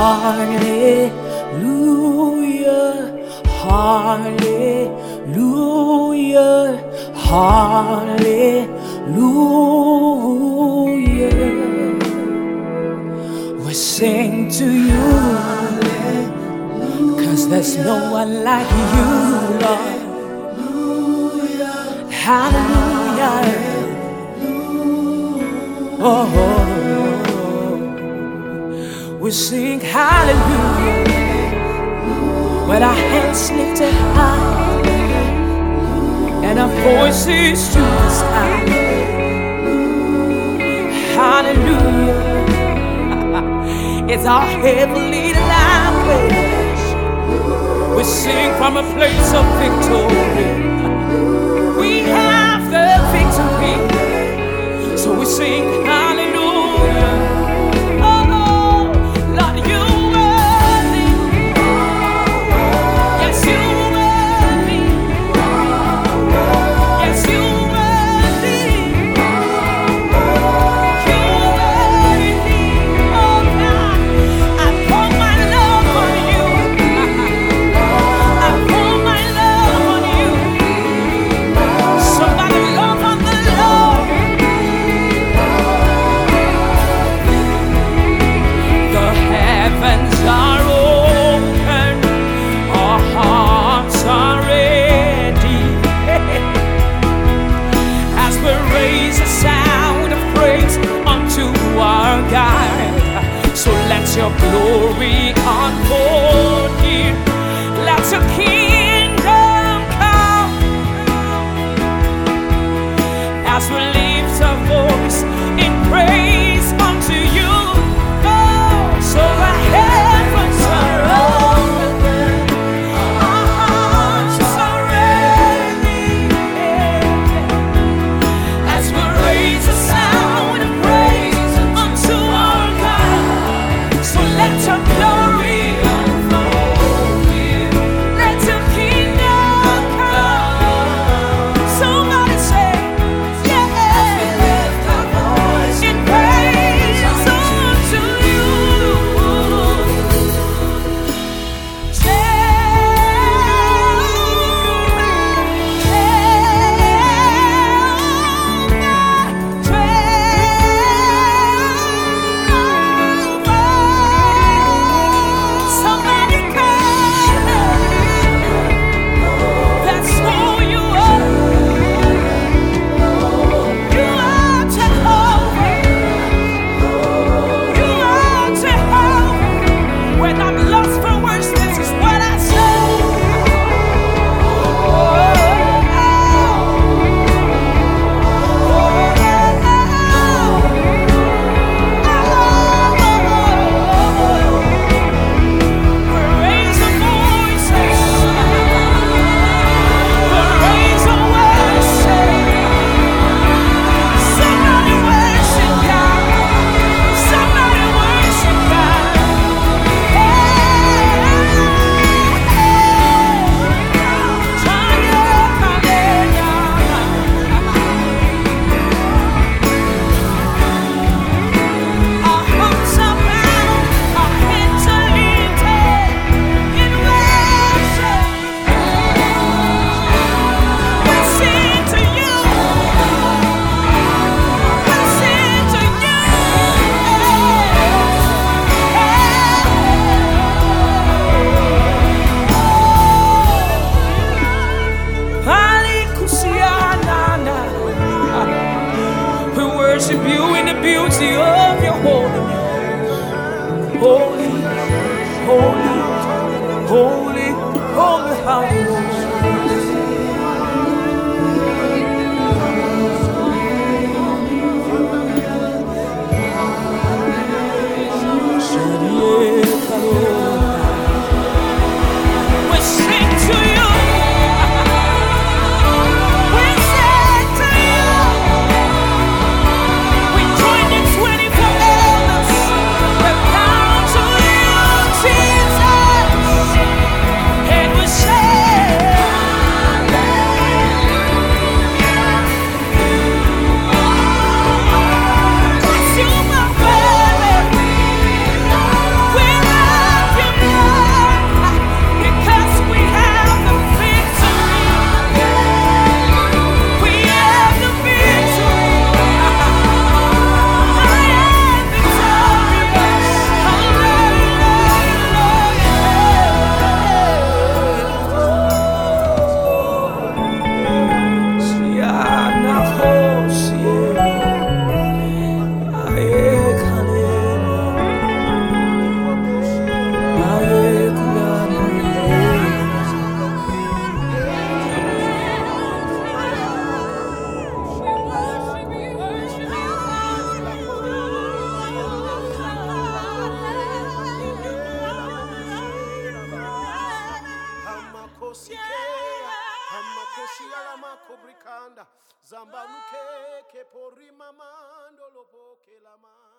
Hallelujah, hallelujah, hallelujah. We sing to you, 'cause there's no one like you, Lord. Hallelujah. Oh, we sing hallelujah with our hands lifted high and our voices to the sky. Hallelujah. It's our heavenly language. We sing from a place of victory. We have the victory. So we sing hallelujah. Oh, Lord, you worthy. Yes, you worthy. Yes, you worthy. You worthy. Oh God, I pour my love on you. I pour my love on you. Somebody love on the Lord. The heavens are open, our hearts are ready, as we raise a sound of praise unto our God. So let your glory unfold here. Let your kingdom come as we lift our voice in praise unto you. Oh, so the heavens are open, our hearts are ready, as we raise a sound of praise unto our God. So let your glory unfold here. Let your kingdom come. Somebody say, yeah. As we lift our voice in praise unto you. Somebody call. That's who you are. You are Jehovah. You are Jehovah. When I'm lost for words, this is what I say. We raise our voices. We raise our worship. Somebody worship God. Somebody worship God. Our hearts are bound, our hands are lifted in worship. We sing to you. We sing to you. Halikusianana. We worship you in the beauty of your holiness. Holy, holy, holy, holy, hallelujah. We sing to you. We sing to you. We join the 24 elders. We bow to you, Jesus. Zambaluke ke porima mando lopo ke lama.